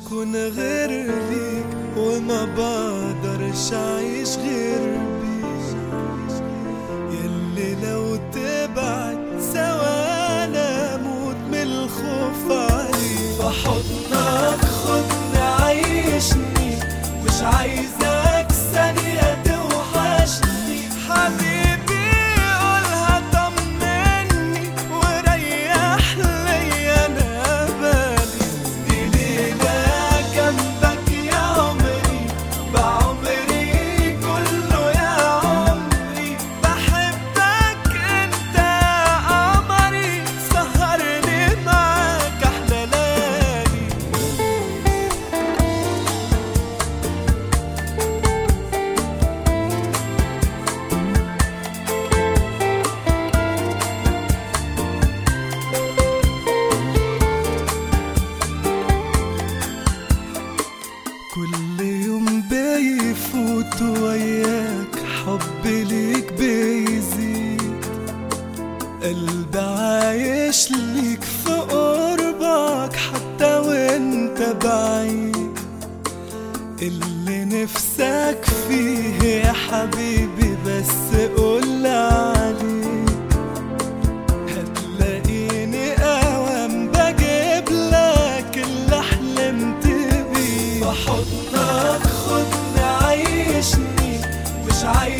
أكون غير ليك وما بقدرش أعيش غير بيك، يلي لو تبعد ثواني أموت من الخوف عليك. فحضنك خدني عيشني، مش عايزك ثانية توحشني. حبيبي قولها طمني وريح لي أنا بالي، دي ليلة جنبك يا عمري بعمري كله يا عمري. بحبك انت يا قمري، سهرني معاك أحلى ليالي. كل يوم بيفوت وياك حبي ليك بيزيد، قلبي عايش ليك في قربك حتى وانت بعيد. اللي نفسك فيه يا حبيبي بس قول عليه، هتلاقيني اوام بجيب لك اللي حلمت بيه. بحضنك خدني عيشني، مش عايز